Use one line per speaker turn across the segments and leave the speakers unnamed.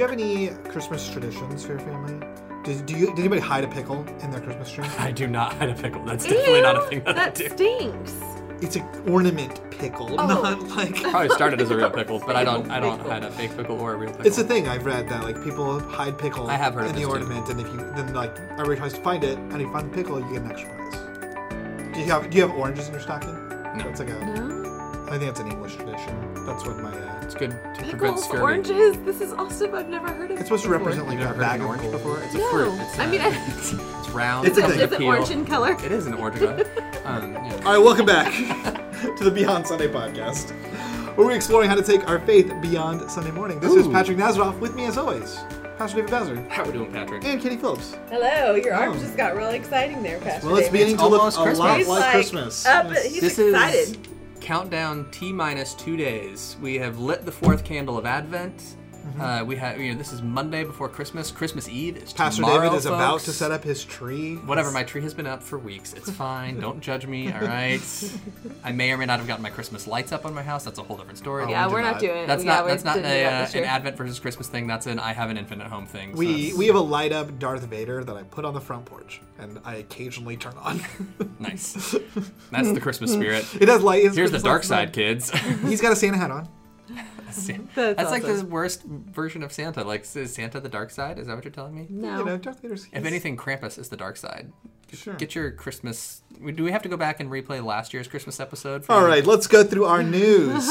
you have any Christmas traditions for your family? Did anybody hide a pickle in their Christmas tree?
I do not hide a pickle. That's definitely not a thing that I do.
That stinks.
It's an ornament pickle, not like.
Probably started as a real pickle, but I don't hide a fake pickle or a real pickle.
It's a thing I've read that like people hide pickle
I have heard
in
of
the
this too.
ornament, and if you then like everybody tries to find it, and you find the pickle, you get an extra prize. Do you have oranges in your stocking?
No.
That's like I think that's an English tradition. That's what my.
It's good to prevent
Pickles,
scurvy.
oranges. This is awesome. I've never heard of
It's supposed to
before.
represent like
You've
a
never heard
bag
of
of
an orange
gold.
before? It's a
No.
fruit. It's,
I mean,
it's round.
It's a thing.
Is it
peel.
orange in color?
It is an orange color. Yeah.
All right, welcome back to the Beyond Sunday podcast, where we're exploring how to take our faith beyond Sunday morning. This is Patrick Nazaroff, with me as always, Pastor David Bowser,
How we doing, Patrick?
and Katie Phillips.
Hello. Your arms just got really exciting there, Pastor
Well, it's
David.
beginning to look
almost
a lot
Christmas.
He's
like
like
Christmas.
up.
Yes.
He's
This
excited.
is countdown T-minus 2 days. We have lit the fourth candle of Advent. We have, this is Monday before Christmas. Christmas Eve is
Pastor
tomorrow,
David is about
folks.
to set up his tree.
Whatever, my tree has been up for weeks. It's fine. Don't judge me, all right? I may or may not have gotten my Christmas lights up on my house. That's a whole different story.
Yeah,
we
we're
did
not
not.
doing it.
That's
we
not an
didn't do that this year.
Advent versus Christmas thing. That's an I have an infinite home thing. So
We have a light up Darth Vader that I put on the front porch, and I occasionally turn on.
nice. That's the Christmas spirit.
It has light.
Here's the dark side, kids.
He's got a Santa hat on.
That's like the
awesome.
worst version of Santa. Like, is Santa the dark side? Is that what you're telling me?
No.
You know, Darth Vader's.
If anything, Krampus is the dark side.
Sure.
Get your Christmas. Do we have to go back and replay last year's Christmas episode? For
All right, let's go through our news.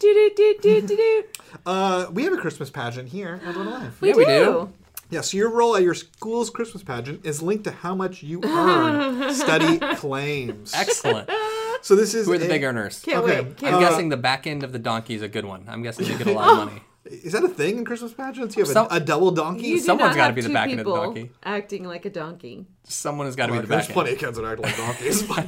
Do.
We have a Christmas pageant here at Little Life.
We
Yeah, we do.
Yeah, so your role at your school's Christmas pageant is linked to how much you earn. Study claims.
Excellent.
So this is
Who are the big earners?
Can't
Okay.
wait. Can't
I'm
wait.
guessing the back end of the donkey is a good one. I'm guessing they get a lot of money.
Is that a thing in Christmas pageants? You have
Some-
a double donkey?
You do
Someone's
not
gotta
have
be the
two
back end of the
people
donkey.
acting like a donkey.
Someone has got to be the
There's
back
plenty
end.
of kids that act like donkeys. But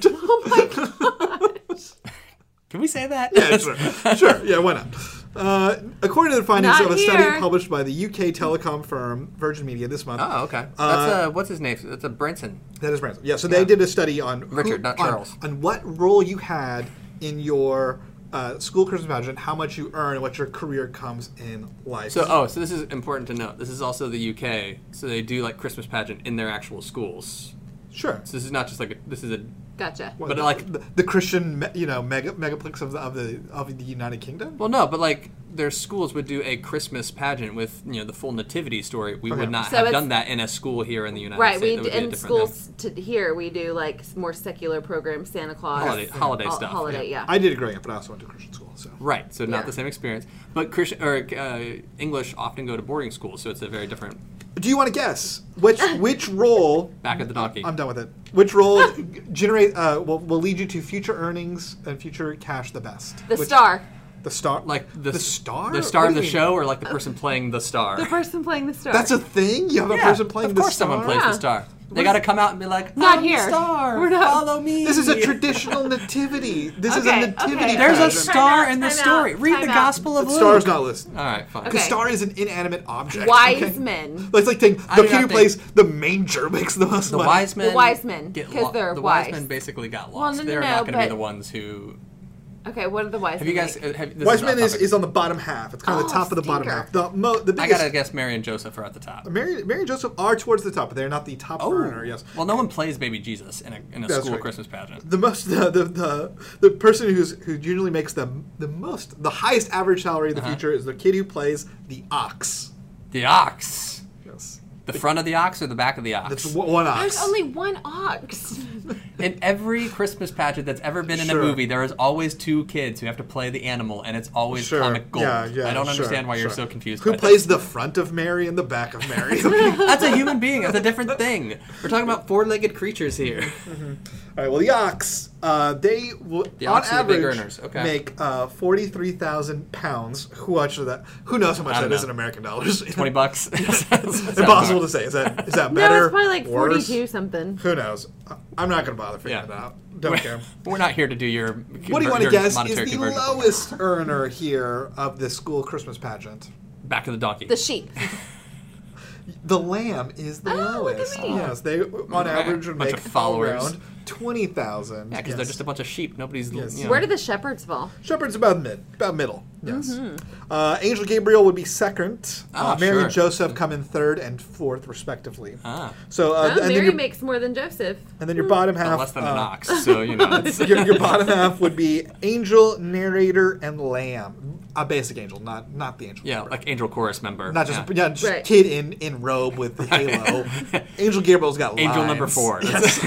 Oh my gosh.
Can we say that?
yeah, sure. Yeah, why not? According to the findings
Not
of a study
here.
published by the UK telecom firm Virgin Media this month,
Oh, okay. That's what's his name? That's a Branson.
that is Branson. Yeah, so they did a study on
Richard, not Charles.
on what role you had in your school Christmas pageant, how much you earn, and what your career comes in life.
So this is important to note. This is also the UK, so they do like Christmas pageant in their actual schools.
sure.
So this is not just like this is a.
Gotcha.
What,
but
the,
like-
the Christian, megaplex of the United Kingdom.
Well, no, but like their schools would do a Christmas pageant with the full nativity story. We would not
So
have
it's-
done that in a school here in the United
Right,
States.
we
That would be a
in
different
schools here we do like more secular programs, Santa Claus,
Holiday stuff,
holiday, yeah.
I did it growing up, but I also went to Christian school. So
Right, so not
Yeah.
the same experience. But Christian or English often go to boarding schools, so it's a very different
do you want to guess which role?
back of the donkey.
I'm done with it. Which role generate will lead you to future earnings and future cash the best?
The star,
The star.
Like
the star.
the star
What
of
do
the
you
show, or like the person playing the star.
the person playing the star.
That's a thing. You have a person playing
of
the
course
star.
someone plays
Yeah.
the star. They got to come out and be like,
Not
"I'm the
here.
star.
We're not-
Follow me."
This is a traditional nativity. This is a
Okay,
nativity.
okay.
There's a
pageant.
star in the
Time out,
story. Read
time
the
out.
Gospel of
The
Luke.
star's not listed.
All right, fine.
The
Okay.
star is an inanimate object.
Wise
okay?
men.
It's like saying
I
the
do
kid
not
who
think-
plays the manger makes the most
The
money.
wise men.
The wise men,
get
'cause they're
the
wise.
wise men basically got
Well,
lost.
no, no,
They're
no,
not going to be
but-
the ones who.
Okay, what are the wise
Have
men?
you guys?
make?
This
Wise
is
men
off
is
topic.
on the bottom half. It's kind of the
Oh,
top of the bottom
stinker.
half. The
I
biggest.
gotta guess Mary and Joseph are at the top.
Mary and Joseph are towards the top, but they're not the top earner. Yes.
Well, no one plays baby Jesus in a
That's
school
right.
Christmas pageant.
The most the person who usually makes the highest average salary in the future is the kid who plays the ox.
The ox.
Yes.
The front of the ox or the back of the ox?
That's one ox.
There's only one ox.
In every Christmas pageant that's ever been in a
Sure.
movie, there is always two kids who have to play the animal, and it's always
Sure.
comic gold.
Yeah,
I don't
sure,
understand why you're
sure.
so confused.
Who
by
plays the front of Mary and the back of Mary?
that. That's a human being. That's a different thing. We're talking about four-legged creatures here.
All right. Well, the ox, they on
ox are the big
average
earners, okay.
make £43,000. Who much of that? Who knows how much
I
that
don't
is
know.
in American dollars?
$20.
Impossible to say. Is that
No,
better?
it's probably like
worse?
42 something.
Who knows? I'm not going to bother figuring it out. Don't care.
We're not here to do your.
What do you want to
your
guess is
monetary
the
conversion.
lowest earner here of the school Christmas pageant?
Back of the donkey.
The sheep.
The lamb is the
Oh, look at
lowest.
me.
Yes, they on average would
Bunch
make
of followers.
around 20,000.
Yeah, because they're just a bunch of sheep. Nobody's.
Yes.
You know.
Where do the shepherds fall?
Shepherd's about middle. Yes. Angel Gabriel would be second. Mary and
sure.
Joseph come in third and fourth, respectively. So,
Oh,
and then
Mary
your,
makes more than Joseph.
and then your bottom half.
Less than an ox, so you know. It's,
Your bottom half would be angel, narrator, and lamb. A basic angel, not the angel.
yeah,
member.
like angel chorus member.
Not just
yeah.
just
Right.
kid in robe with the halo. Angel Gabriel's got
Angel
lines.
number 4.
Yes.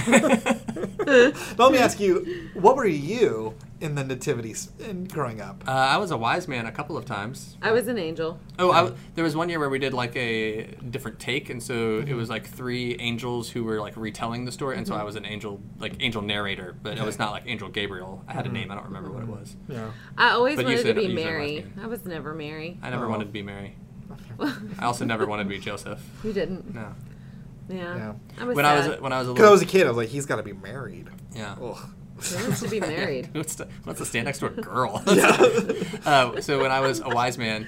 But let me ask you, what were you in the nativities in growing up?
I was a wise man a couple of times.
I was an angel.
Oh, there was one year where we did like a different take, and so it was like 3 angels who were like retelling the story, and so I was an angel, like angel narrator, but it was not like Angel Gabriel. I had a name, I don't remember what it was.
Yeah.
I always
But you
wanted to
said-
be
you said
Mary.
lesbian.
I was never Mary.
I never wanted to be Mary. I also never wanted to be Joseph.
You didn't.
No.
Yeah. I was
When
sad.
I was a
Because I
little
was a kid, I was like, he's got to be married.
yeah.
Who wants to be married?
Who wants to stand next to a girl?
Yeah.
So when I was a wise man,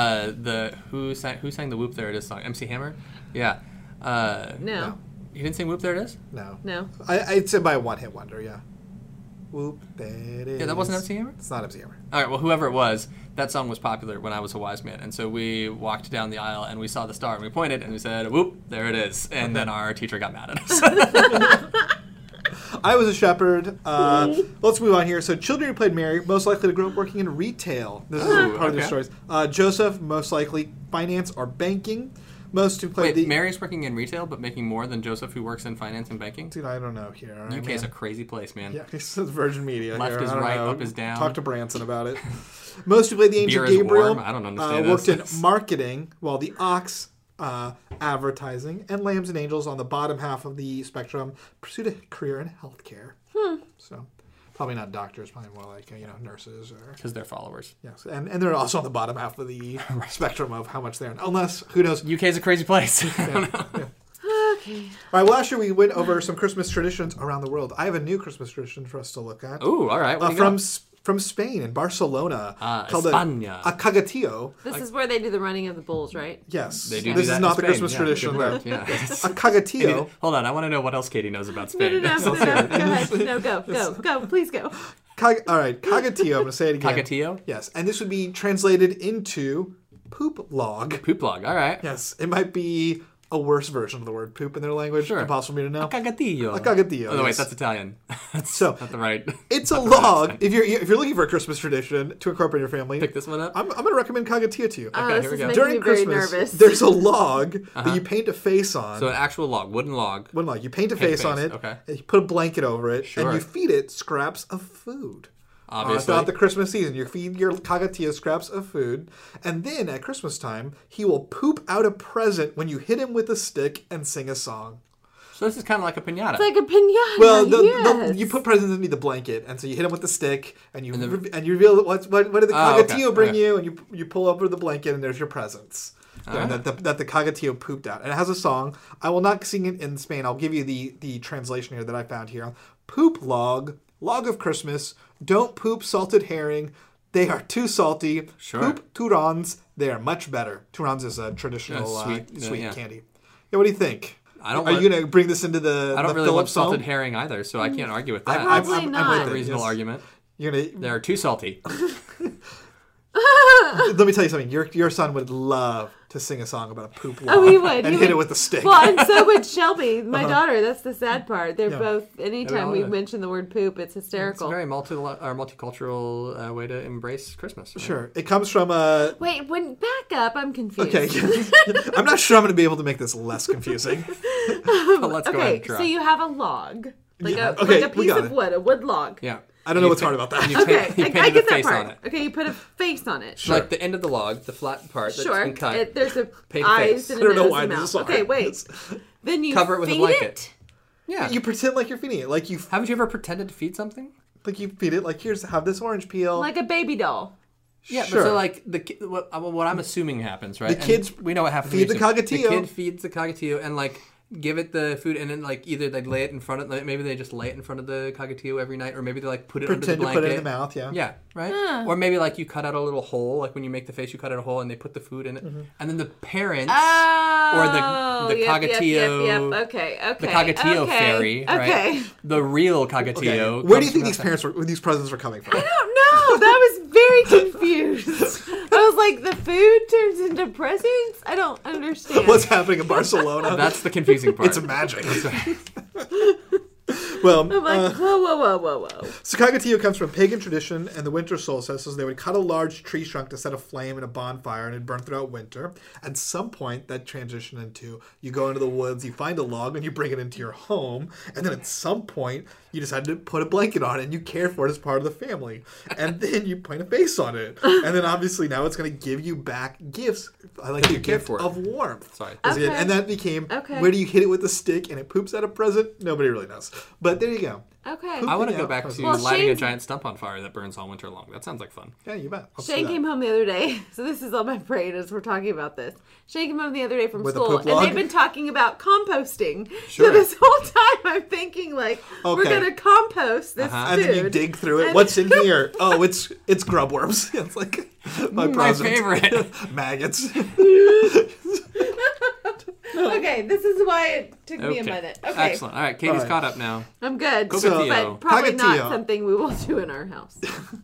who sang the Whoop There It Is song? MC Hammer? Yeah.
No.
You didn't sing Whoop There It Is?
No.
No.
I'd say by one hit wonder, yeah. Whoop, there it is.
Yeah, that wasn't MC Hammer?
It's not MC Hammer.
All right, well, whoever it was, that song was popular when I was a wise man. And so we walked down the aisle and we saw the star and we pointed and we said, whoop, there it is. And then our teacher got mad at us.
I was a shepherd. Let's move on here. So, children who played Mary, most likely to grow up working in retail. This is part of their
okay.
stories. Joseph, most likely finance or banking. Most who played
Wait, Mary's working in retail but making more than Joseph who works in finance and banking?
Dude, I don't know here.
UK is a crazy place, man.
Yeah, this is Virgin Media.
Left
here.
is
I don't
right,
know.
up is down.
Talk to Branson about it. Most who played the Angel
Beer is
Gabriel
warm. I don't understand
worked
this.
in marketing, while the Ox, advertising, and Lambs and Angels on the bottom half of the spectrum pursued a career in healthcare. So, probably not doctors, probably more like nurses or
Because they're followers.
yes, and they're also on the bottom half of the spectrum of how much they earn. Unless who knows?
UK is a crazy place.
Okay.
All right. Well, last year we went over some Christmas traditions around the world. I have a new Christmas tradition for us to look at.
Ooh, all right. What do you got?
From Spain in Barcelona, called
España.
a cagatillo.
This is where they do the running of the bulls, right?
Yes,
They do
this
that
is
in
not the
Spain.
Christmas
Yeah,
tradition.
good
though.
work, yeah.
A cagatillo.
Hold on, I want to know what else Katie knows about
No,
Spain.
go ahead. No, go, please go.
All right, cagatillo. I'm going to say it again.
Cagatillo?
Yes, and this would be translated into poop log.
Poop log, all right.
Yes, it might be a worse version of the word poop in their language.
Sure.
Impossible for me to know.
Cagatillo.
A cagatillo.
Oh, no, wait,
yes.
that's Italian. That's
So-
not the right.
It's a log. If you're looking for a Christmas tradition to incorporate in your family,
Pick this one up.
I'm going to recommend cagatillo to you.
Okay,
This
here we
is
go.
making
During
me very
Christmas,
nervous.
there's a log that you paint a face on.
So an actual log, wooden log.
One log. You paint a
Paint a
face on
face,
it.
okay.
And you put a blanket over it,
Sure.
and you feed it scraps of food.
Obviously.
Throughout the Christmas season, you feed your cagatillo scraps of food, and then at Christmas time, he will poop out a present when you hit him with a stick and sing a song.
So this is kind of like a piñata.
It's like a pinata.
Well,
yes.
you put presents underneath the blanket, and so you hit him with the stick, and you reveal what did the cagatillo
okay.
bring
Okay.
you, and you pull over the blanket, and there's your presents.
right.
That the cagatillo pooped out, and it has a song. I will not sing it in Spain. I'll give you the translation here that I found here. Poop log, log of Christmas. Don't poop salted herring. They are too salty.
Sure.
Poop turons. They are much better. Turons is a traditional sweet
yeah.
candy. Yeah, what do you think?
I don't
Are
want-
you going to bring this into the
I don't
the
really want
Phillips
salted
home?
herring either, so I can't argue with that.
Probably
I'm
not.
with
That's
it,
a reasonable
yes.
argument.
You're gonna,
They're too salty.
let me tell you something. Your son would love to sing a song about a poop log
Oh, he would.
and
He
hit
would.
it with a stick.
Well, and so would Shelby, my daughter. That's the sad part. They're
Yeah.
both. Anytime we
Yeah.
mention the word poop, it's
It's
hysterical.
a very multicultural way to embrace Christmas. Right?
Sure. It comes from a...
Wait, when back up, I'm confused.
Okay. I'm not sure I'm going to be able to make this less confusing.
But let's go ahead
Okay,
and try.
so you have a log, like
Yeah,
a
okay,
like a
we
piece
got
of
it.
wood, a wood log.
yeah.
I don't know what's hard about that.
You
Okay,
you
I
painted
get
a
that
face
part.
on it.
Okay, you put a face on it.
So like the end of the log, the flat part that's
Sure.
been cut.
There's a
Paint a
eyes
face.
and
I
a
don't know
nose
why
and
this
mouth.
is hard.
Okay, wait. Then you
Cover it with a
feed
blanket.
it.
Yeah.
You pretend like you're feeding it. Like you
Haven't you ever pretended to feed something?
feed it. Like, have this orange peel.
Like a baby doll.
Yeah,
Sure.
but so like what I'm assuming happens, right?
The
And
kids
we know what happens.
feed
when
the
you
cockatiel.
The kid feeds the cockatiel and like give it the food, and then like either they lay it in front of, maybe they just lay it in front of the cockatiel every night, or maybe they like put it under the
pretend to
blanket.
put it in the mouth, yeah.
Yeah, right. Or maybe like you cut out a little hole, like when you make the face, you cut out a hole and they put the food in it, and then the parents
Oh,
or the cockatiel.
Yep. Okay.
The cockatiel fairy, right?
Okay.
The real
Okay.
cockatiel.
Where do you
comes
think
from
these these presents were coming from?
I don't know. That was very confused. presents? I don't understand.
What's happening in Barcelona?
That's the confusing part.
It's magic. Well,
I'm like, whoa.
so Kagatillo comes from pagan tradition and the winter solstices. They would cut a large tree trunk to set a flame in a bonfire and it'd burn throughout winter. At some point, that transitioned into you go into the woods, you find a log, and you bring it into your home. And then at some point, you decide to put a blanket on it and you care for it as part of the family. And then you paint a face on it. And then obviously now it's going to give you back gifts. I like the gift
for it.
of warmth.
Sorry.
Okay.
And that became,
Okay.
where do you hit it with a stick and it poops out a present? Nobody really knows. But there you go.
Okay.
I want to
Yeah.
go back to
Well,
lighting a
Shane's-
giant stump on fire that burns all winter long. That sounds like fun.
Yeah, you bet. Let's do
Shane
that.
came home the other day, so this is on my brain as we're talking about this. Shane came home the other day from
With a
school,
poop
and
log?
they've been talking about composting.
Sure.
So this whole time I'm thinking, like, we're
Okay.
going to compost this
And
food.
then you dig through it.
And-
What's in here? Oh, it's grub worms. It's like my
My
present.
favorite.
Maggots.
Okay, this is why it took me a
Okay.
minute. Okay,
Excellent. All right, Katie's
All right.
caught up now.
I'm good.
Cockatiel.
But probably
Cockatiel.
not something we will do in our house.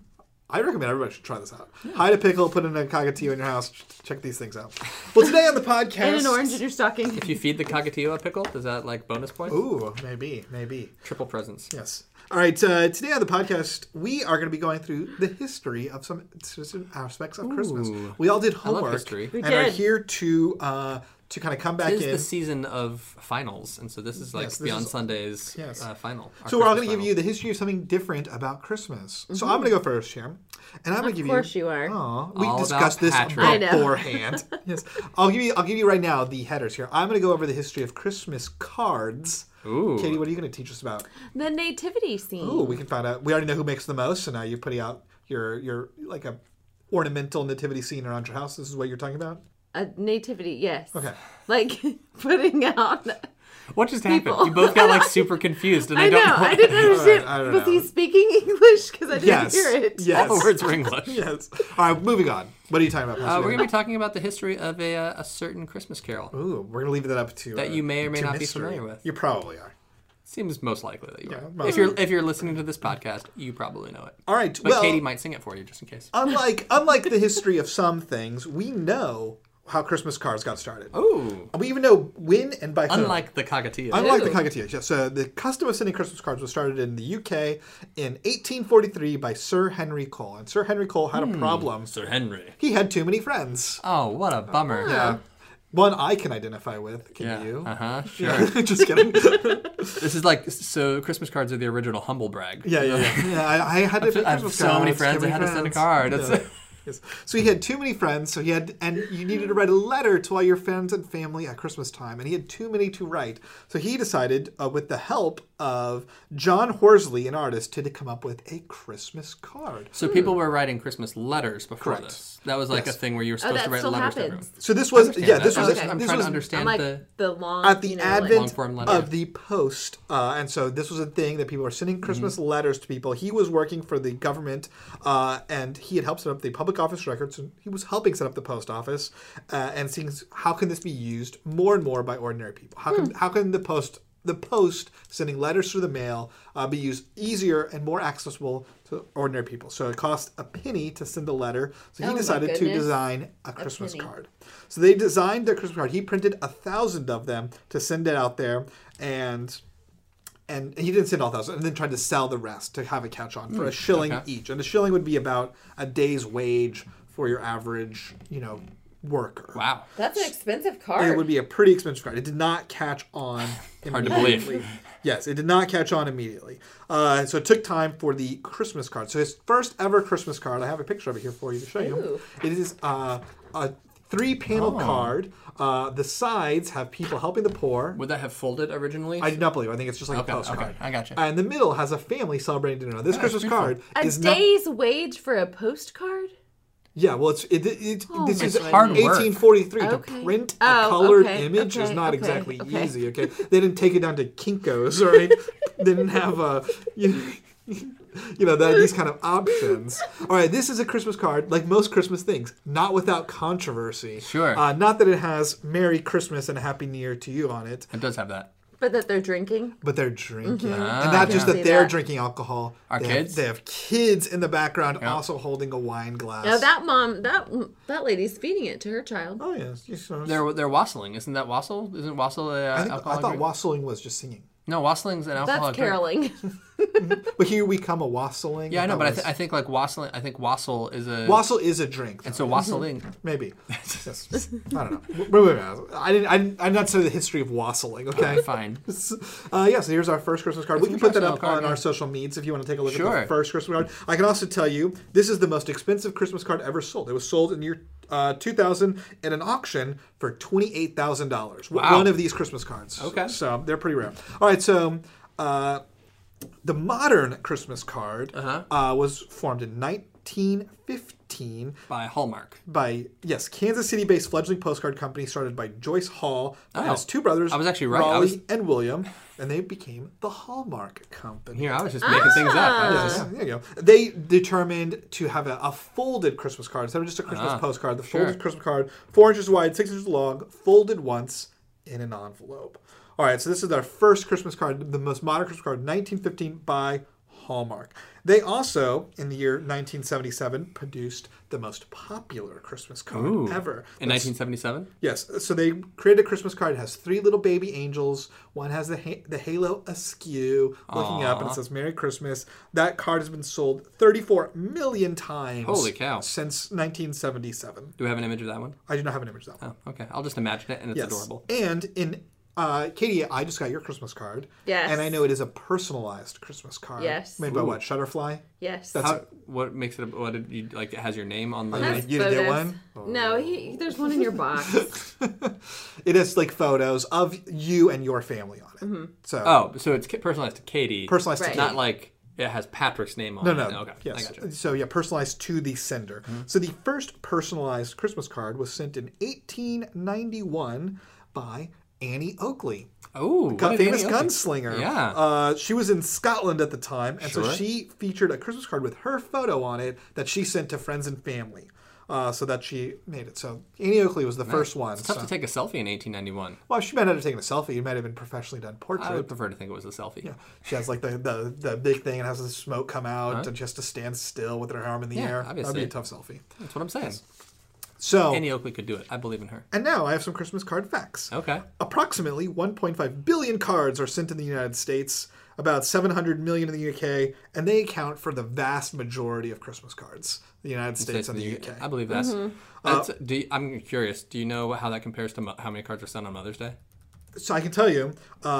I recommend everybody should try this out. Hide a pickle, put in a cockatiel in your house. Check these things out. Well, today on the podcast...
And an orange in your stocking.
If you feed the Cockatiel a pickle, does that like bonus points?
Ooh, maybe.
Triple presents.
Yes. All right, today on the podcast, we are going to be going through the history of some aspects of Christmas.
Ooh.
We all did
love
homework
history.
We
and are
did.
here to kind of come back
It is
in.
the season of finals, and so this is like
Yes, this
Beyond
is-
Sunday's
yes.
final. our
So we're all
Christmas
going to give
final.
you the history of something different about Christmas. So I'm going to go first here. And I'm going to give you...
Of course you are.
Aw, we
All
discussed
about
this
Patrick.
I know.
beforehand. Yes, I'll give you right now the headers here. I'm going to go over the history of Christmas cards.
Ooh.
Katie, what are you going to teach us about?
The nativity scene.
Ooh, we can find out. We already know who makes the most, so now you're putting out your like a ornamental nativity scene around your house. This is what you're talking about.
A nativity, yes.
Okay.
Like putting out.
What just
People.
happened? You both got like super confused, and I,
I
don't
know.
know.
I didn't understand.
I don't
Was
know.
he speaking English? Because I didn't
Yes.
hear it.
Yes.
All the words were English.
Yes. All right, moving on. What are you talking about, Pastor?
We're going to be talking about the history of a certain Christmas carol
Ooh, we're going to leave that up to
that you may or may
to
not be
mystery.
familiar with.
You probably are.
Seems most likely that you
Yeah,
are.
most
If you're listening to this podcast, you probably know it.
All right.
But
well,
Katie might sing it for you just in case.
unlike the history of some things, we know how Christmas cards got started.
Oh,
We even know when and by whom.
unlike the Cockatiel.
Unlike the
Ooh.
Cockatiel, yes. So the custom of sending Christmas cards was started in the UK in 1843 by Sir Henry Cole. And Sir Henry Cole had a problem.
Sir Henry.
He had too many friends.
Oh, what a bummer.
Yeah. One I can identify with. Can
Yeah.
you?
Uh-huh. Sure.
Yeah. Just kidding.
This is like, so Christmas cards are the original humble brag.
Yeah. I had to
I have so many friends, I had to send a card. That's
Yeah. Yes. So he had too many friends, so and you needed to write a letter to all your friends and family at Christmas time, and he had too many to write. So he decided, with the help of John Horsley, an artist, to come up with a Christmas card.
So people were writing Christmas letters before
Correct.
this. That was like
Yes.
a thing where you were
Oh,
supposed
that
to write
still
letters to
happens.
everyone.
So this was,
Understand
yeah,
that.
this was,
Okay.
I'm
this
trying
was
to understand
I'm like
the...
the long.
at the
you know,
advent
long-form letter.
of the post, and so this was a thing that people were sending Christmas letters to people. He was working for the government, and he had helped set up the public office records, and he was helping set up the post office, and seeing how can this be used more and more by ordinary people. How can the post sending letters through the mail be used easier and more accessible to ordinary people. So it cost a penny to send a letter. So he
Oh, my
decided to
goodness.
design a Christmas
penny.
card. So they designed their Christmas card. He printed 1,000 of them to send it out there, and he didn't send all 1,000, and then tried to sell the rest to have a catch on for a shilling
okay.
each. And a shilling would be about a day's wage for your average, worker.
Wow.
That's an expensive
It
card.
would be a pretty expensive card. It did not catch on.
Hard to believe.
immediately. Yes, it did not catch on immediately. So it took time for the Christmas card. So his first ever Christmas card, I have a picture of it here for you to show you.
Ooh.
It is a 3-panel card. The sides have people helping the poor.
Would that have folded originally?
I do not believe. I think it's just like
Okay,
a postcard.
okay, I gotcha.
And the middle has a family celebrating dinner. Now, this Christmas
beautiful.
card
A
is not.
day's wage for a postcard?
Yeah, well, this
my
is
hard work.
1843
Okay.
to print
Oh,
a colored
okay,
image is
okay,
not
okay,
exactly
okay.
easy. Okay, they didn't take it down to Kinko's, right? They didn't have these kind of options. All right, this is a Christmas card, like most Christmas things, not without controversy.
Sure.
Not that it has "Merry Christmas and a Happy New Year to you" on it.
It does have that.
But that they're drinking.
but they're drinking.
Ah,
And not
yeah.
just
See
that they're
that.
drinking alcohol.
Our
they
kids?
They have kids in the background
Yeah.
also holding a wine glass.
Now that mom, that lady's feeding it to her child.
Oh, yes. Yes, yes.
They're wassailing. Isn't that wassail? Isn't wassail a
I
alcoholic
thought
drink?
wassailing was just singing.
No, wassailing's an
That's
alcoholic drink.
caroling.
But here we come a wassailing.
Yeah, I know,
thought
but
was-
I think like wassailing. I think wassail is a.
wassail is a drink.
and
though.
so wassailing.
Maybe. Yes. I don't know. Wait. I did not say the history of wassailing, okay?
Fine.
Yeah, so here's our first Christmas card. We can put that up
card,
on
yeah.
our social medias if you want to take a look at
Sure.
the first Christmas card. I can also tell you this is the most expensive Christmas card ever sold. It was sold in the year 2000 at an auction for $28,000.
Wow.
One of these Christmas cards.
Okay.
So they're pretty rare. All right, so the modern Christmas card was formed in 1915
By Hallmark.
by Kansas City-based fledgling postcard company started by Joyce Hall and
Oh.
his two brothers,
I was actually right.
Raleigh and William, and they became the Hallmark Company.
Here, I was just making things up. I was just-
Yeah, there you go. They determined to have a folded Christmas card instead of just a Christmas postcard. The folded
sure.
Christmas card, 4 inches wide, 6 inches long, folded once in an envelope. All right, so this is our first Christmas card, the most modern Christmas card, 1915 by Hallmark. They also, in the year 1977, produced the most popular Christmas card
Ooh.
ever.
In 1977?
Yes, so they created a Christmas card. It has 3 little baby angels. One has the halo askew, looking up, and it says "Merry Christmas." That card has been sold 34 million times.
Holy cow.
Since 1977.
Do we have an image of that one?
I do not have an image of that one.
Oh, okay. I'll just imagine it, and it's
Yes,
adorable.
and in Katie, I just got your Christmas card.
Yes.
And I know it is a personalized Christmas card.
Yes.
Made by
Ooh.
what? Shutterfly?
Yes.
That's
How, what makes it? What did you like? It has your name on the.
That's
You didn't get
photos.
one?
No, there's one in your box.
It has like photos of you and your family on it.
Mm-hmm.
So
Oh, so it's personalized to Katie.
personalized
Right.
to
Not
Katie.
like it has Patrick's name on
No,
it.
no.
Okay. I
Yes.
got you.
So, personalized to the sender. So, the first personalized Christmas card was sent in 1891 by Annie Oakley,
Oh,
famous gunslinger.
Yeah.
She was in Scotland at the time, and so
Sure.
she featured a Christmas card with her photo on it that she sent to friends and family. So that she made it. So Annie Oakley was the first one.
It's tough
so-
to take a selfie in 1891.
Well, she might not have taken a selfie. It might have been professionally done portrait.
I would prefer to think it was a selfie.
Yeah, she has like the big thing and has the smoke come out, and she has to stand still with her arm in the
Yeah,
air.
obviously.
That'd be a tough selfie.
That's what I'm saying.
So,
Annie Oakley could do it. I believe in her.
and now I have some Christmas card facts.
Okay.
Approximately 1.5 billion cards are sent in the United States, about 700 million in the UK, and they account for the vast majority of Christmas cards. The United States and the UK.
I believe that's. I'm curious. Do you know how that compares to how many cards are sent on Mother's Day?
So I can tell you,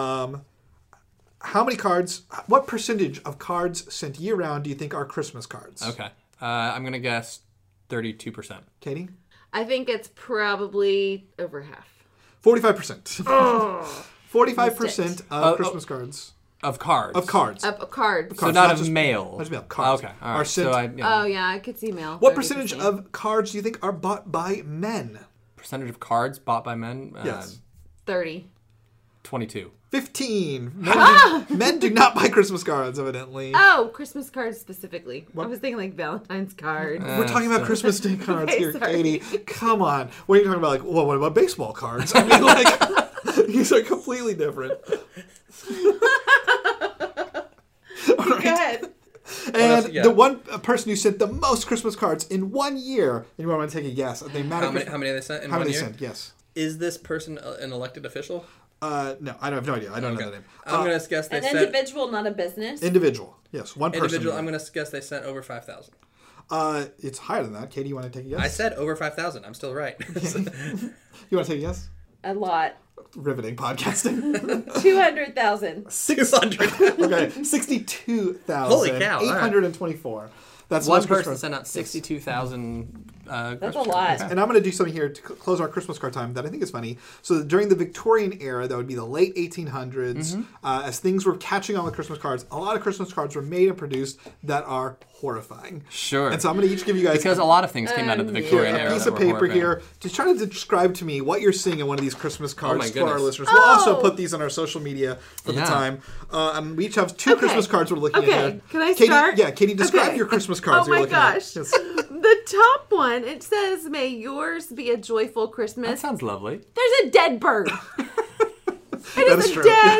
how many cards, what percentage of cards sent year round do you think are Christmas cards?
Okay. I'm gonna guess 32%.
Katie?
I think it's probably over half.
45%.
Oh.
45% of Christmas cards.
Of cards.
Of cards.
Of cards.
So
Cards,
not
not
of
just-
mail.
not just mail, cards.
Okay. All
Are
right.
sent-
So
Oh yeah, I could see mail.
What
30%.
percentage of cards do you think are bought by men?
percentage of cards bought by men?
Yes.
30.
22.
15. Men do not buy Christmas cards, evidently.
Oh, Christmas cards specifically. I was thinking like Valentine's cards.
We're talking about Christmas Day cards
Okay,
here,
sorry.
Katie. Come on. What are you talking about? Like, well, what about baseball cards? I mean, like, these are completely different.
Go ahead.
And
Yeah.
the one person who sent the most Christmas cards in 1 year, anyone want to take a guess? They
How many have they sent in
How
one
many
year?
sent? Yes.
Is this person an elected official?
No, I have no idea. I don't know the name.
I'm gonna guess they
An
sent
individual, not a business.
Individual. Yes, one person.
individual. I'm gonna guess they sent over 5,000.
It's higher than that. Katie, you want to take a guess?
I said over 5,000. I'm still right.
You want to take a guess?
A lot.
Riveting podcasting.
200,000.
600.
Okay, 62,000.
Holy cow, all right.
824. That's
One
Christmas
person
card.
sent out 62,000.
That's a lot.
And I'm going to do something here to close our Christmas card time that I think is funny. So during the Victorian era, that would be the late 1800s, as things were catching on with Christmas cards, a lot of Christmas cards were made and produced that are horrifying.
Sure.
And so I'm going to each give you guys
Because a lot of things came out of the Victorian
a
era.
piece
that
of
were
paper
horrifying.
here to try to describe to me what you're seeing in one of these Christmas cards
my
for our
goodness.
listeners. We'll also
Oh.
put these on our social media for the
Yeah.
time. And we each have two
Okay.
Christmas cards we're looking at
Okay,
here.
can I
Katie,
start?
Yeah, Katie, describe
Okay.
your Christmas cards
Oh
you're
my
looking at.
gosh.
Yes.
The top one, it says, "May yours be a joyful
That
Christmas."
sounds lovely.
There's a dead bird. It is a dead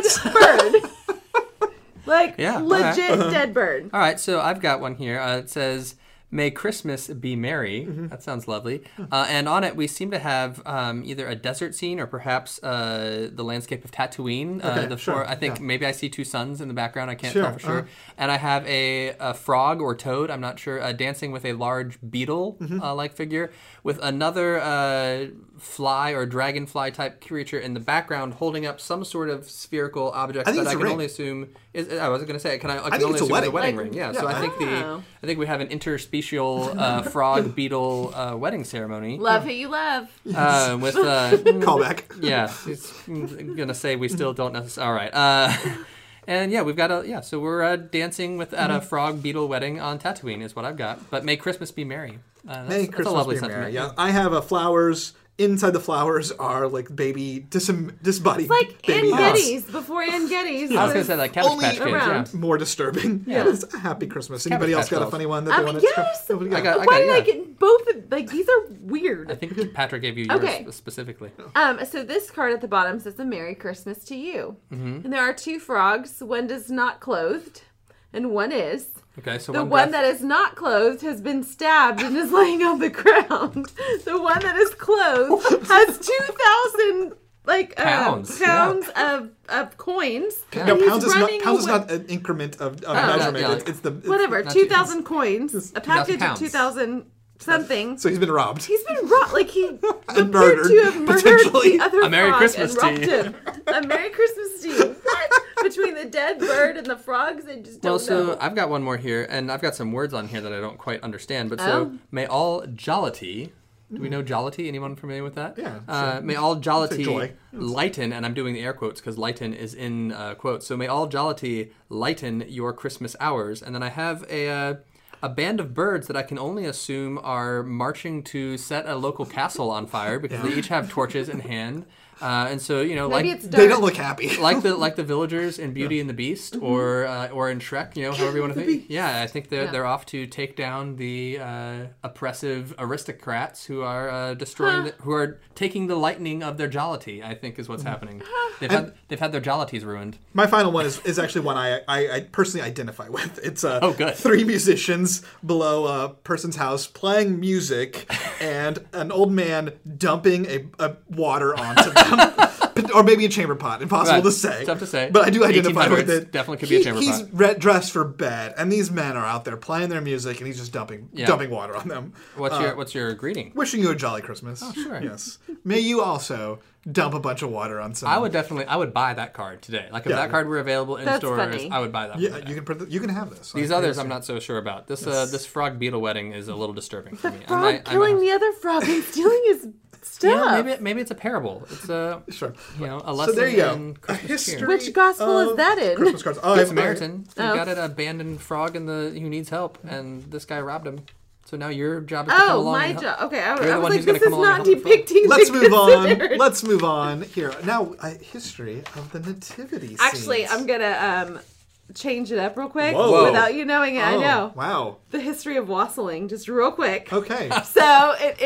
bird. Like,
Yeah,
legit dead bird.
All right, so I've got one here. It says, "May Christmas be merry." That sounds lovely. And on it, we seem to have either a desert scene or perhaps the landscape of Tatooine.
Sure.
I think maybe I see two suns in the background. I can't
Sure,
tell for sure. And I have a frog or toad, I'm not sure, dancing with a large beetle-like figure with another fly or dragonfly type creature in the background holding up some sort of spherical object
I think
that
it's
I
a
can
ring.
only assume is. I was going to say, I can
think
only
it's a
assume it's a
wedding.
wedding
Like,
ring. Yeah.
yeah,
So I think we have an interspecial frog beetle wedding ceremony.
Love who you love.
With
Callback.
yeah, it's gonna say we still don't necessarily. All right. And yeah, we've got so we're dancing at a frog beetle wedding on Tatooine is what I've got. But may Christmas be merry.
May
That's
Christmas
a lovely
be
sentiment.
merry. Yeah, I have flowers. Inside the flowers are like baby disembodied
It's like
baby
Ann
heads.
Getty's, before Ann Getty's.
I was gonna
was-
say like Cabbage
Only
Patch Kids.
around.
Yeah.
More disturbing.
Yeah.
It's a happy Christmas. Anybody else
Patch
got a
Dolls.
funny one that they want
yes.
to? What do you
I got
Why did I
yeah.
get both of, like, these are weird.
I think Patrick gave you yours
Okay.
specifically.
So this card at the bottom says a Merry Christmas to you.
Mm-hmm.
And there are two frogs. One is not clothed, and one is.
Okay, so
The one that is not clothed has been stabbed and is laying on the ground. The one that is clothed has 2,000
Pounds.
of coins.
No,
And he's
pounds is
running
not
away.
an increment of
yeah,
measurement.
yeah.
It's the
Whatever,
not
2,000 coins. A
2,000
package of
pounds.
2,000 something.
So he's been robbed.
He's been robbed. Like, he appeared
murdered,
to have murdered
potentially.
the other
A Merry
frog
Christmas
and
to
robbed
you.
him. A Merry Christmas to you. What? Between the dead bird and the frogs, I just don't
Well, so
know.
I've got one more here, and I've got some words on here that I don't quite understand. But so,
Oh.
may all jollity. Do we know jollity? Anyone familiar with that?
Yeah, sure.
May all jollity
joy.
lighten, and I'm doing the air quotes because lighten is in quotes. So may all jollity lighten your Christmas hours. And then I have a band of birds that I can only assume are marching to set a local castle on fire because they each have torches in hand. And so,
Maybe
like
it's dark.
They don't look happy.
like the villagers in Beauty and the Beast, or in Shrek, however you want to think. Yeah, I think they're off to take down the oppressive aristocrats who are destroying, who are taking the lightning of their jollity. I think is what's happening. They've had their jollities ruined.
My final one is actually one I personally identify with. It's
good.
3 musicians below a person's house playing music and an old man dumping a water onto them. Or maybe a chamber pot. Impossible
Right.
to say.
Tough to say.
But I do identify with
1800s,
it.
definitely could be a chamber
he's
pot.
dressed for bed, and these men are out there playing their music, and he's just dumping water on them.
What's your greeting?
Wishing you a jolly Christmas. Oh,
sure.
Yes. May you also dump a bunch of water on some.
I would buy that card today. Like if that card were available in
That's
stores,
funny.
I would buy that.
Yeah,
one today.
you can have this.
These others, I'm not so sure about. This frog beetle wedding is a little disturbing for me.
Frog killing the other frog and stealing his stuff.
Maybe it's a parable. It's a
Sure.
a lesson
So there you go.
in
A
Christmas
history.
cheer.
Which gospel is
of
that in?
Christmas cards. Oh,
Good Samaritan. You
Oh.
got an abandoned frog who needs help, and this guy robbed him. So now your job is to come
Oh,
along.
my
and help.
job. Okay,
You're
I
the
was
one
like,
who's gonna
this is
come along and
not
help the frog.
depicting
Let's
the
move on.
considered.
Let's move on here. Now, a history of the nativity scenes.
Actually, I'm gonna change it up real quick
Whoa.
without you knowing it. I
Oh,
know
Wow.
the history of wassailing, just real quick.
Okay.
So it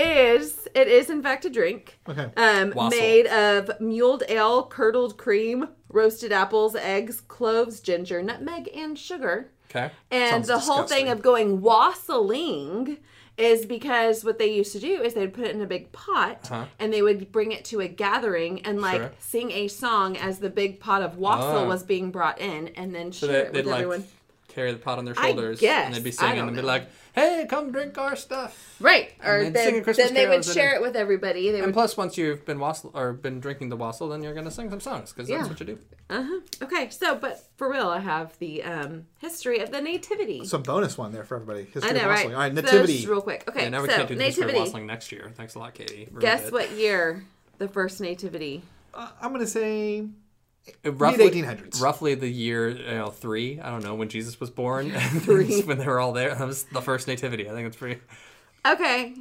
is in fact a drink.
Okay.
Wassail.
Made of mulled ale, curdled cream, roasted apples, eggs, cloves, ginger, nutmeg, and sugar.
Okay.
And
Sounds
the whole thing
disgusting.
of going wassailing is because what they used to do is they'd put it in a big pot and they would bring it to a gathering and like
Sure.
sing a song as the big pot of wassail
Oh.
was being brought in and then
So
share it
they'd
with
like
everyone.
carry the pot on their
I
shoulders,
guess.
and they'd be
I
singing
don't
and be
know.
like, "Hey, come drink our stuff."
Right. Or
And they'd sing a
then
Christmas
they would
carols and
share
then-
it with everybody. They
And
would
plus, once you've been drinking the wassail, then you're gonna sing some songs because
Yeah.
that's what you do.
Okay, so but for real I have the history of the nativity.
Some bonus one there for everybody. History
I know,
of
right?
wassailing. All right,
So
nativity.
just real quick. Okay,
Yeah, now we
so
can't do the history of
nativity.
wassailing next year. Thanks a lot, Katie. Ruined
Guess
it.
what year the first nativity?
I'm going to say
Roughly,
mid-1800s.
roughly the year 3. I don't know when Jesus was born.
3.
When they were all there. That was the first nativity. I think it's pretty.
Okay,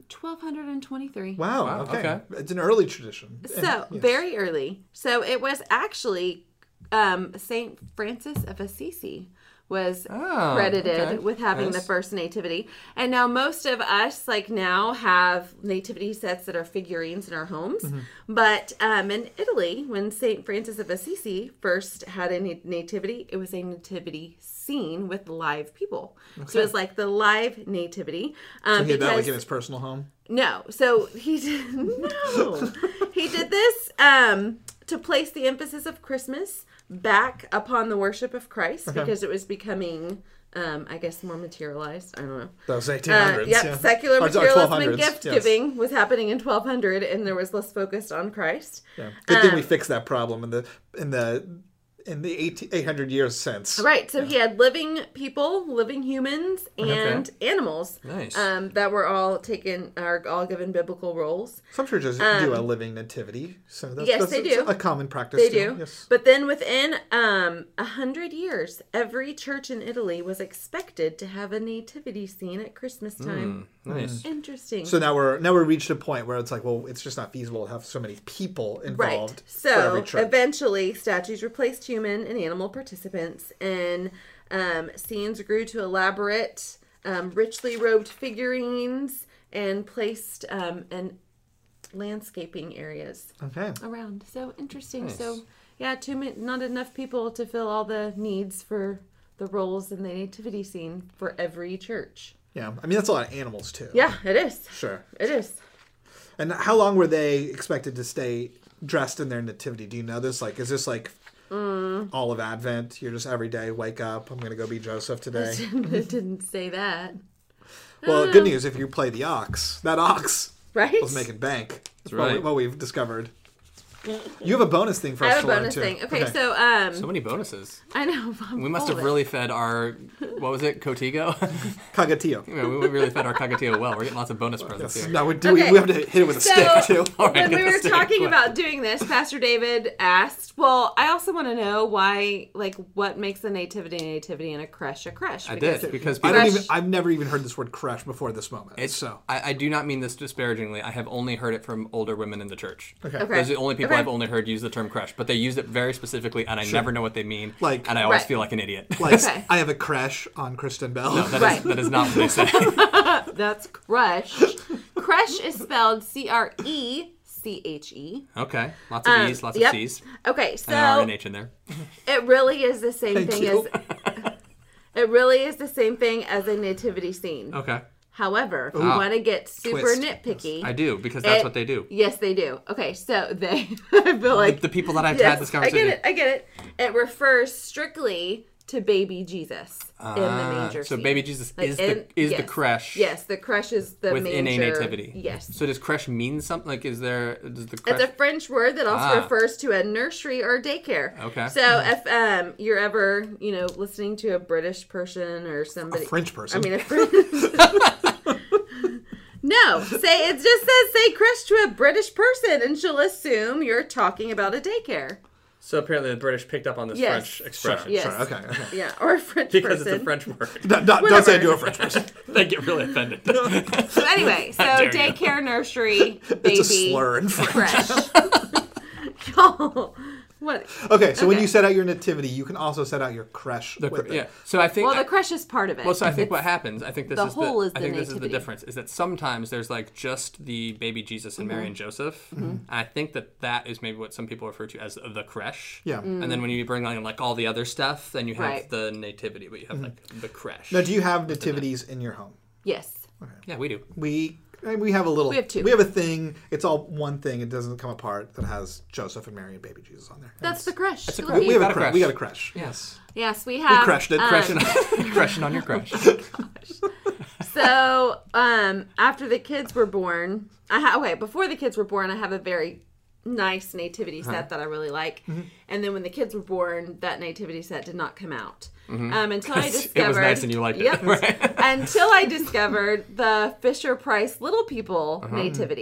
1223.
Wow,
Wow,
okay.
okay.
It's an early tradition.
So
Yes.
very early. So it was actually Saint Francis of Assisi was
Oh,
credited
okay.
with having the
Nice.
first nativity. And now most of us now have nativity sets that are figurines in our homes. But in Italy, when St. Francis of Assisi first had a nativity, it was a nativity scene with live people. So it was like the live nativity.
So he had that like in his personal home?
No. So he did he did this to place the emphasis of Christmas back upon the worship of Christ because it was becoming I guess more materialized. I don't know.
Those 1800s.
Yeah, secular
Or
materialism
1200s,
and gift
yes.
giving was happening in 1200 and there was less focused on Christ.
Yeah. Good thing we fixed that problem in the 800 years since.
Right, so he had living people, living humans, and animals
Nice.
that were all given biblical roles.
Some churches do a living nativity, so that's,
Yes,
that's
they do.
a common practice.
They
too.
do.
Yes.
But then within 100 years, every church in Italy was expected to have a nativity scene at Christmas time.
Nice.
Interesting.
So now we're reached a point where it's like, well, it's just not feasible to have so many people involved
Right.
for every
So
church.
eventually, statues replaced human and animal participants, and scenes grew to elaborate, richly robed figurines, and placed in landscaping areas
Okay.
around. So interesting.
Nice.
So yeah, not enough people to fill all the needs for the roles in the nativity scene for every church.
Yeah. I mean, that's a lot of animals too.
Yeah, it is.
Sure.
It is.
And how long were they expected to stay dressed in their nativity? Do you know this? Like, is this like all of Advent? You're just every day wake up. I'm going to go be Joseph today.
It didn't say that.
Well, good news if you play the ox. That ox
Right?
was making bank. That's
right.
what we've discovered. You have a bonus thing for
I
us
have
to
a
learn
bonus
too.
thing. Okay, so
So many bonuses.
I know.
We must have really fed our, what was it, Cotigo?
Cagatillo.
Yeah, we really fed our Cogatio well. We're getting lots of bonus presents here.
No, we
Okay.
have to hit it with a stick too.
All right,
when we
get the
were
stick.
talking
Quick.
about doing this, Pastor David asked, well, I also want to know why, what makes a nativity and a creche a creche?
I did, because
I've never even heard this word creche before this moment.
I do not mean this disparagingly. I have only heard it from older women in the church.
Okay.
Okay.
Those are the only people
Okay.
I've only heard use the term creche, but they use it very specifically, and I never know what they mean.
Like-
and I always
Right.
feel like an idiot.
Like,
Okay.
I have a crush on Kristen Bell.
Right.
That is not what they say.
That's creche. Creche is spelled Creche.
Okay, lots of E's, lots of
Yep.
C's,
Okay,
and an R
so
and H in there.
it really is the same
Thank
thing
you.
as it really is the same thing as a nativity scene.
Okay,
However, if you want to get super
Twist.
nitpicky,
I do, because that's what they do.
Yes, they do. Okay, so they I feel like
The people that I've
yes,
had this conversation.
I get it. It refers strictly to baby Jesus in the manger
So
scene.
baby Jesus
Like
is the
yes.
creche.
Yes, the creche is the
Within
manger.
a nativity.
Yes.
So does creche mean something? Like, does the creche?
It's a French word that also refers to a nursery or daycare.
Okay.
So if you're ever, listening to a British person or somebody,
A French person.
I mean, a French. No, it just says say creche to a British person, and she'll assume you're talking about a daycare.
So apparently the British picked up on this
Yes.
French expression.
Yes.
Sure, okay.
Yeah, or a French
Because
person.
it's a French word.
Don't say I do a French person.
They get really offended.
So anyway, so
dare you.
daycare, nursery, baby,
It's a slur in French.
creche. Y'all, what?
Okay, so when
Okay.
you set out your nativity, you can also set out your creche. with it.
Yeah. So I think.
Well, the creche is part of it.
Well, so I think
It's-
what happens, I think this
the
is
whole is
I
the
think this is the
nativity.
difference, is that sometimes there's just the baby Jesus and Mary and Joseph. And I think that is maybe what some people refer to as the creche.
Yeah.
Mm.
And then when you bring on all the other stuff, then you have
Right.
the nativity, but you have the creche.
Now, do you have nativities in your home?
Yes.
Yeah, we do.
We have a little.
We have two.
We have a thing. It's all one thing. It doesn't come apart. That has Joseph and Mary and baby Jesus on there.
That's the creche.
a
Look,
We have
got
a
a
creche.
creche.
We got a creche.
Yes.
Yes, we have.
We crushed it.
Crashing on your creche.
So, after the kids were born, before the kids were born, I have a very nice nativity set that I really like. And then when the kids were born, that nativity set did not come out. Until I discovered
It was nice and you liked it.
Yep.
Right.
Until I discovered the Fisher Price Little People nativity.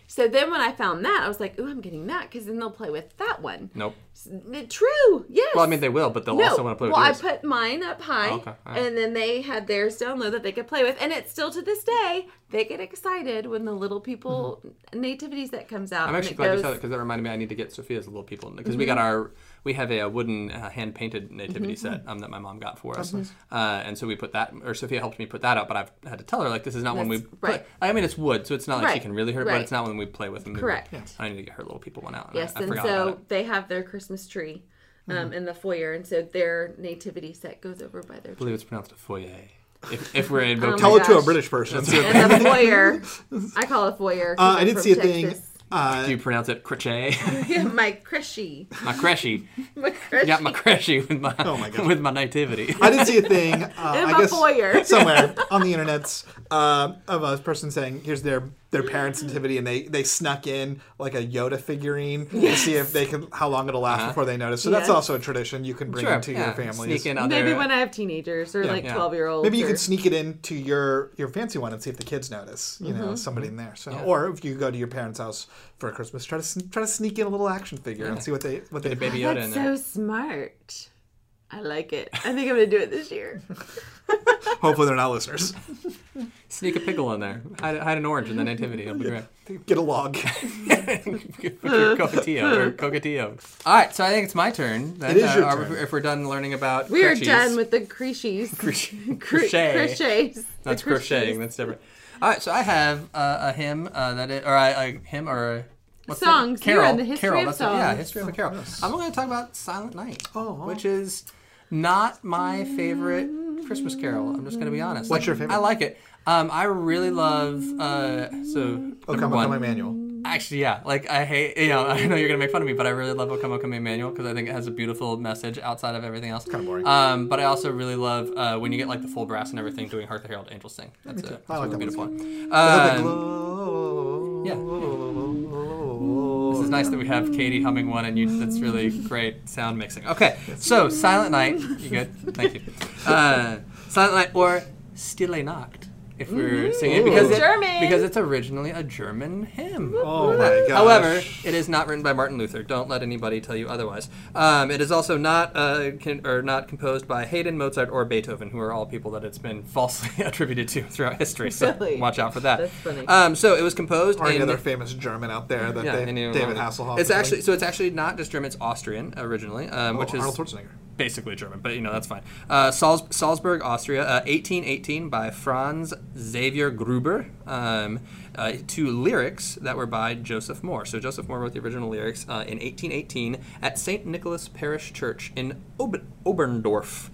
So then when I found that, I was like, ooh, I'm getting that because then they'll play with that one.
Nope.
True, yes.
Well, I mean, they will, but they'll
No.
also want to play with
Well, I
yours.
put mine up high,
Okay, all right.
and then they had theirs down low that they could play with. And it's still to this day, they get excited when the little people nativity set comes out.
I'm
and
actually
it
glad you
goes-
said that because that reminded me I need to get Sophia's little people because
Mm-hmm.
we have a wooden hand painted nativity set that my mom got for us, and so we put that, or Sophia helped me put that out, but I've had to tell her like this is not one we.
That's right.
I mean, it's wood, so it's not like she
Right,
can really hurt, but
right.
it's not one we play with. And
Correct.
Yes.
I need to get her little people one out.
Yes,
I
and
forgot about
so
it.
they have their Christmas tree in the foyer, and so their nativity set goes over by their
I believe it's pronounced a foyer. If we're in
Oh my
Tell it to a
gosh.
British person.
And the foyer, I call it foyer. 'cause
I
I'm
did
from
see a thing.
Texas.
Do you pronounce it crochet?
Yeah, my creshy.
My creshy.
My
I
creshy.
got my creshy with my
my gosh.
with my nativity.
I did see a thing.
in
I
my
guess
foyer.
somewhere on the internet of a person saying, "Here's their parents' nativity," and they snuck in like a Yoda figurine to see if they can how long it'll last before they notice. So that's
Yes.
also a tradition you can bring into your families.
Sneak in on
Maybe
there.
when I have teenagers or like
Yeah.
12-year-olds.
Maybe you
or...
could sneak it into your fancy one and see if the kids notice. You know, somebody in there. So, or if you go to your parents' house for Christmas, try to sneak in a little action figure and see what they
Get a baby Yoda in
That's
there.
so smart. I like it. I think I'm going to do it this year.
Hopefully, they're not listeners.
Sneak a pickle in there. Hide an orange in the nativity. It'll be great.
Get a log.
Put your cocotillo. All right, so I think it's my turn. Then,
It is your turn.
If we're done learning about
We are
crechies.
done with the crechies.
Crochet.
Crochets.
That's
The
crocheting. That's different. All right, so I have a hymn a hymn or a what's
Songs.
it? Carol.
You're on the history
Carol.
of
That's it. Yeah,
songs.
history of a carol. I'm going to talk about Silent Night,
Oh.
which is not my favorite Christmas carol. I'm just going to be honest.
What's your favorite?
I like it. I really love
O
number
Come, O
one.
Come, Emmanuel.
Actually, yeah. Like, I hate, I know you're going to make fun of me, but I really love O Come, O Come, Emmanuel because I think it has a beautiful message outside of everything else.
Kind of boring.
But I also really love when you get, like, the full brass and everything doing Hark the Herald Angels Sing. That's a
I like
really
that
beautiful
one.
one.
That glow.
yeah. This is nice that we have Katie humming one, and you. That's really great sound mixing. Okay, so Silent Night. You good? Thank you. Silent Night or Stille Nacht, if we're singing, because
German.
because it's originally a German hymn.
Oh my gosh.
However, it is not written by Martin Luther. Don't let anybody tell you otherwise. It is also not not composed by Haydn, Mozart, or Beethoven, who are all people that it's been falsely attributed to throughout history. So
Really?
watch out for that.
That's funny.
So it was composed
or any
in
other famous German out there that
I knew
David
one.
Hasselhoff.
It's
is
actually not just German. It's Austrian originally, which is
Arnold Schwarzenegger.
basically German, but that's fine. Salzburg, Austria, 1818 by Franz Xavier Gruber, to lyrics that were by Joseph Moore. So Joseph Moore wrote the original lyrics in 1818 at St. Nicholas Parish Church in Oberndorf.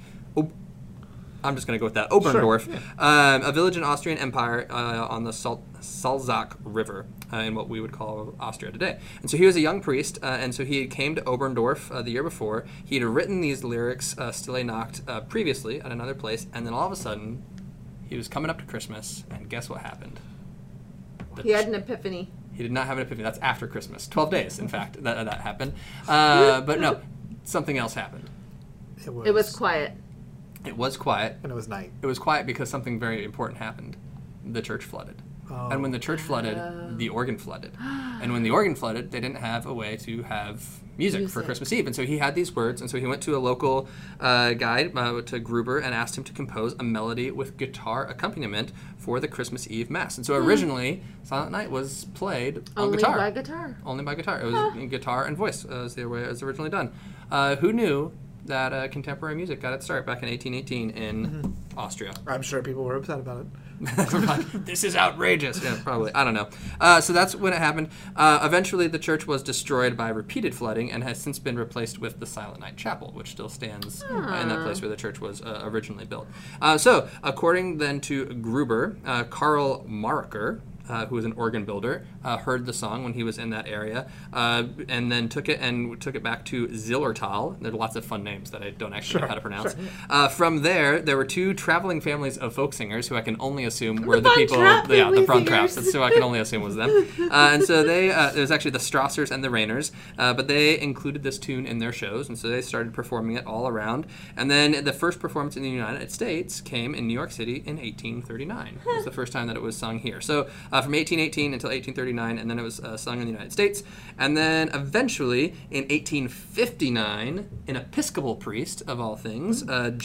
I'm just going to go with that. Oberndorf, a village in Austrian Empire on the Salzach River in what we would call Austria today. And so he was a young priest, and so he came to Oberndorf the year before. He had written these lyrics, Stille Nacht, previously at another place, and then all of a sudden, he was coming up to Christmas, and guess what happened?
He had an epiphany.
He did not have an epiphany. That's after Christmas. 12 days, in fact, that happened. But no, something else happened.
It was quiet.
It was quiet.
And it was night.
It was quiet because something very important happened. The church flooded.
Oh.
And when the church flooded, the organ flooded. And when the organ flooded, they didn't have a way to have music for Christmas Eve. And so he had these words, and so he went to a local guide, to Gruber, and asked him to compose a melody with guitar accompaniment for the Christmas Eve Mass. And so originally, Silent Night was played on
Only
guitar.
by guitar.
Only by guitar. It was in guitar and voice, as the way it was originally done. Who knew that contemporary music got its start back in 1818 in Austria?
I'm sure people were upset about it.
This is outrageous. Yeah, probably. I don't know. So that's when it happened. Eventually, the church was destroyed by repeated flooding and has since been replaced with the Silent Night Chapel, which still stands in that place where the church was originally built. So, according then to Gruber, Karl Marker, who was an organ builder, heard the song when he was in that area, and then took it back to Zillertal. There are lots of fun names that I don't actually know how to pronounce. From there were two traveling families of folk singers who I can only assume were the
Von
people,
Trapp
the
family
Von
singers.
Trapps. That's who I can only assume was them. And so it was actually the Strassers and the Rainers, but they included this tune in their shows, and so they started performing it all around. And then the first performance in the United States came in New York City in 1839. It was the first time that it was sung here. So from 1818 until 1839, and then it was sung in the United States. And then eventually, in 1859, an Episcopal priest, of all things,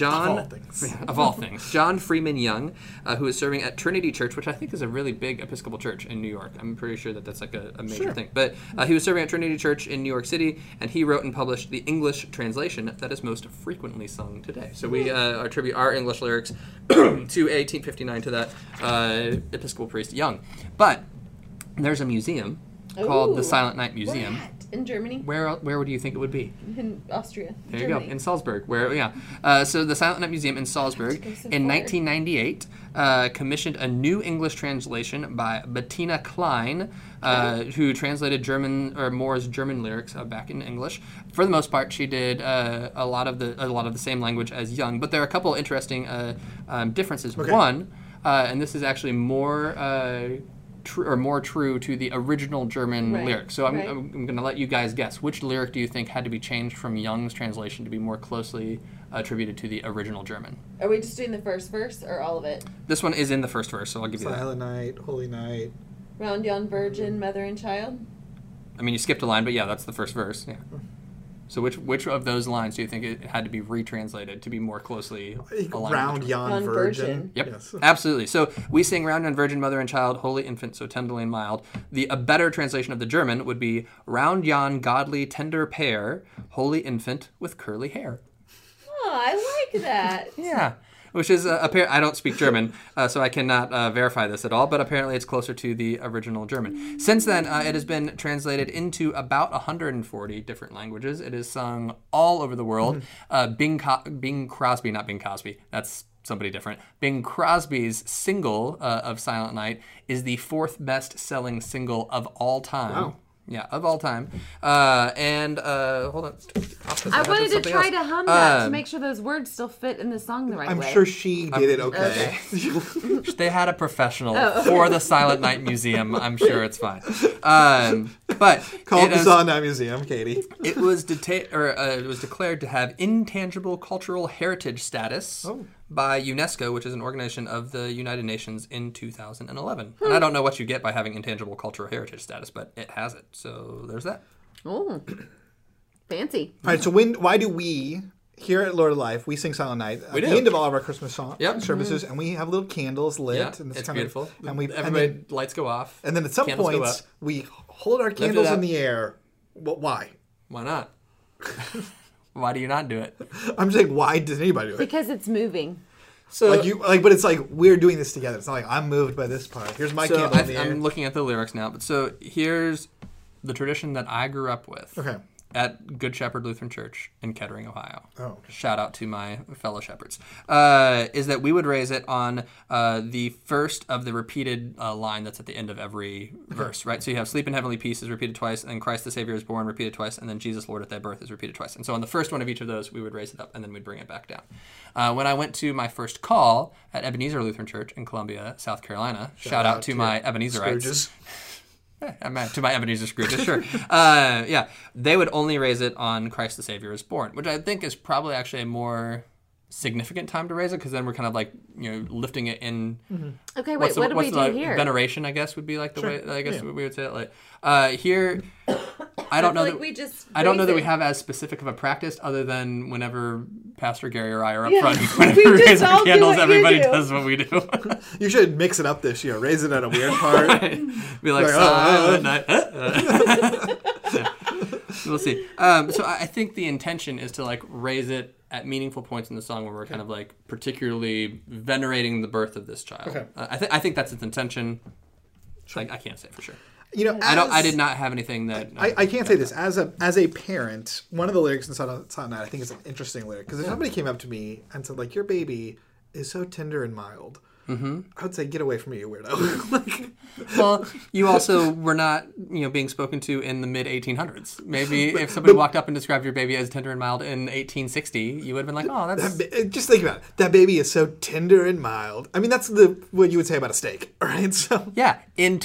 John Freeman Young, who was serving at Trinity Church, which I think is a really big Episcopal church in New York. I'm pretty sure that that's like a major thing. But he was serving at Trinity Church in New York City, and he wrote and published the English translation that is most frequently sung today. So we attribute our English lyrics to 1859 to that Episcopal priest Young. But there's a museum called the Silent Night Museum.
Where at? In Germany?
Where would you think it would be?
In Austria.
There you go, in Salzburg. So the Silent Night Museum in Salzburg in 1998 commissioned a new English translation by Bettina Klein, who translated Moore's German lyrics back in English. For the most part, she did a lot of the same language as Young, but there are a couple interesting differences.
Okay.
One, and this is actually more true to the original German lyric. So I'm going to let you guys guess. Which lyric do you think had to be changed from Young's translation to be more closely attributed to the original German?
Are we just doing the first verse or all of it?
This one is in the first verse, so I'll give you that.
Silent night, holy night.
Round yon virgin, mother and child?
I mean, you skipped a line, but yeah, that's the first verse. Yeah. So which of those lines do you think it had to be retranslated to be more closely aligned?
Round yon virgin.
Yep,
yes.
Absolutely. So we sing round yon virgin, mother and child, holy infant, so tenderly and mild. A better translation of the German would be round yon godly tender pair, holy infant with curly hair.
Oh, I like that.
Yeah. Which is I don't speak German, so I cannot verify this at all, but apparently it's closer to the original German. Since then, it has been translated into about 140 different languages. It is sung all over the world. Bing Crosby, not Bing Cosby, that's somebody different. Bing Crosby's single of Silent Night is the 4th best-selling single of all time.
Wow.
Yeah, of all time. Hold on.
I wanted to try to hum that to make sure those words still fit in the song the right way.
I'm sure she did it okay.
They had a professional for the Silent Night Museum. I'm sure it's fine. But
Call it the Silent Night Museum, Katie.
It was declared to have intangible cultural heritage status by UNESCO, which is an organization of the United Nations, in 2011. And I don't know what you get by having intangible cultural heritage status, but it has it. So there's that.
Oh, fancy.
All right, so why do we, here at Lord of Life, we sing Silent Night at the end of all of our Christmas services, and we have little candles lit.
Yeah,
and
it's beautiful.
And
lights go off.
And then at some points, we hold our candles in the air. Well, why?
Why not? Why do you not do it?
I'm saying, why does anybody do it?
Because it's moving.
So
but it's like we're doing this together. It's not like I'm moved by this part. Here's my candle in the air.
I'm looking at the lyrics now. But so here's the tradition that I grew up with.
Okay.
At Good Shepherd Lutheran Church in Kettering, Ohio.
Oh.
Shout out to my fellow shepherds. Is that we would raise it on the first of the repeated line that's at the end of every verse, right? So you have sleep in heavenly peace is repeated twice, and Christ the Savior is born repeated twice, and then Jesus Lord at thy birth is repeated twice. And so on the first one of each of those, we would raise it up, and then we'd bring it back down. When I went to my first call at Ebenezer Lutheran Church in Columbia, South Carolina, shout out to my Ebenezerites.
Scrooges.
To my Ebenezer Scrooges, sure. They would only raise it on Christ the Savior is born, which I think is probably actually a more significant time to raise it, because then we're kind of like, lifting it in.
Mm-hmm. Okay, wait, what do we do here?
Veneration, I guess, would be like the way I guess we would say it. Like here, I don't know that we have as specific of a practice, other than whenever Pastor Gary or I are up front, whenever we raise our candles, everybody does what we do.
You should mix it up this year. Raise it at a weird part.
Right. Be like Silent Night. We'll see. So I think the intention is to like raise it at meaningful points in the song where we're kind of like particularly venerating the birth of this child.
Okay.
I think that's its intention. Sure. I can't say for sure.
I
did not have anything that.
I can't say this as a parent. One of the lyrics in Silent Night, I think, is an interesting lyric, because if somebody came up to me and said like, "Your baby is so tender and mild," I would say, "Get away from me, you weirdo."
Well, you also were not, being spoken to in the mid 1800s. Maybe if somebody walked up and described your baby as tender and mild in 1860, you would have been like, "Oh, that's."
Just think about it. That baby is so tender and mild. I mean, that's what you would say about a steak, right? So
yeah, in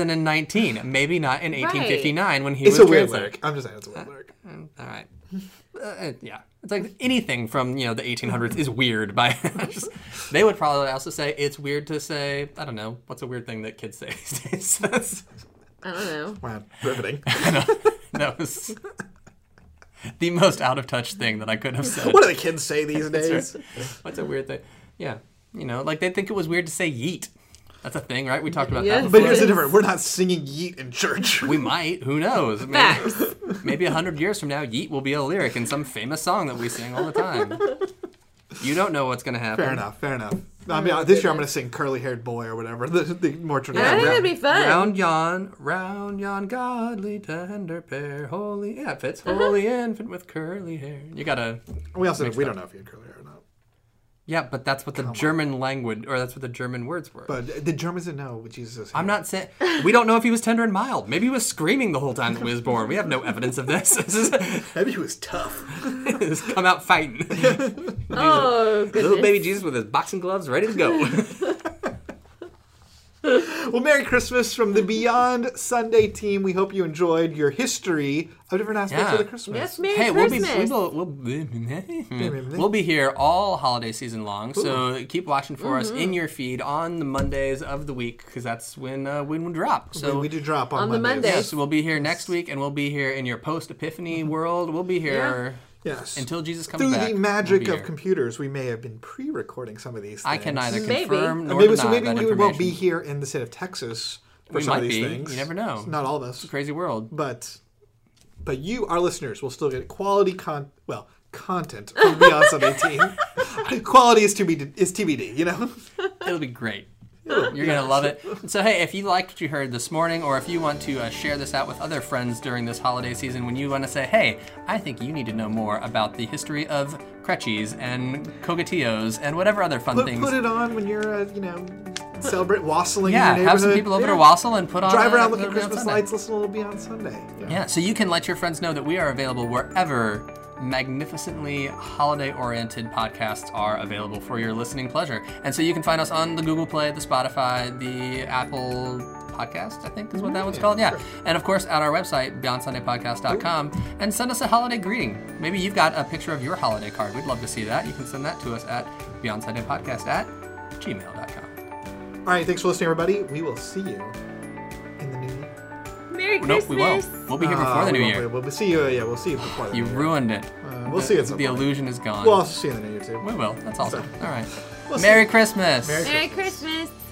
2019, maybe not in 1859 when he was
It's a weird lyric. I'm just saying it's a weird lyric.
All right. Yeah, it's like anything from the 1800s is weird. They would probably also say it's weird to say, I don't know, what's a weird thing that kids say these days?
I don't know.
Wow, riveting.
That was the most out of touch thing that I could have said.
What do the kids say these days?
What's a weird thing? Yeah, like they'd think it was weird to say yeet. That's a thing, right? We talked about
Yes.
that
But
before.
here's the difference. We're not singing yeet in church.
We might. Who knows?
Facts.
Maybe 100 years from now, yeet will be a lyric in some famous song that we sing all the time. You don't know what's going to happen.
Fair enough. I mean, this year I'm going to sing Curly Haired Boy or whatever, the more
I
traditional.
think that'd be fun.
Round yon, godly tender pair, holy, yeah, it fits, holy infant with curly hair. You gotta.
We also we don't know if you had curly hair or not.
Yeah, but that's what the German language, or that's what the German words were.
But the Germans didn't know what Jesus.
I'm not saying we don't know if he was tender and mild. Maybe he was screaming the whole time that he was born. We have no evidence of this.
Maybe he was tough.
He's come out fighting.
Oh, goodness.
Little baby Jesus with his boxing gloves ready to go.
Well, Merry Christmas from the Beyond Sunday team. We hope you enjoyed your history of different aspects of the Christmas.
Yes, Merry
Hey,
Christmas.
we'll be here all holiday season long. So keep watching for us in your feed on the Mondays of the week, because that's when we drop. So
we do drop on
the
Mondays.
Mondays.
yes, we'll be here next week, and we'll be here in your post-Epiphany world. We'll be here
Yes.
until Jesus comes
Through
back.
the magic
We'll be
of
here.
computers, we may have been pre-recording some of these things.
I can neither
Maybe.
confirm nor
Maybe,
deny
so maybe
that
we won't be
information.
here in the state of Texas for
We
some of
might
these
be.
things.
You never know.
Not all of us.
Crazy world.
But you, our listeners, will still get quality content from Beyond Sunday team. Quality is TBD, you know?
It'll be great. You're going to love it. And so, hey, if you liked what you heard this morning, or if you want to share this out with other friends during this holiday season, when you want to say, hey, I think you need to know more about the history of Crutchies and Cogatillos and whatever other fun things.
Put it on when you're, celebrate wassailing
Yeah,
in your
have some
neighborhood.
people over to Wassel and put on
Drive around
put
looking
it on
Christmas
Sunday.
lights, listen a little Beyond Sunday.
Yeah, so you can let your friends know that we are available wherever magnificently holiday-oriented podcasts are available for your listening pleasure. And so you can find us on the Google Play, the Spotify, the Apple Podcast, I think is what that one's called. Yeah.
Sure.
And of course, at our website, BeyondSundayPodcast.com, and send us a holiday greeting. Maybe you've got a picture of your holiday card. We'd love to see that. You can send that to us at BeyondSundayPodcast@gmail.com.
All right, thanks for listening, everybody. We will see you in the new year.
Merry
Nope,
Christmas.
we won't. We'll be here before the new year.
We'll see you. Yeah, we'll see you before the
You
new year.
ruined it.
We'll see you at some
The
point.
illusion is gone.
We'll also see you in the new year too.
We will. That's awesome. All right.
We'll see
Merry
you.
Christmas.
Merry
Merry Christmas.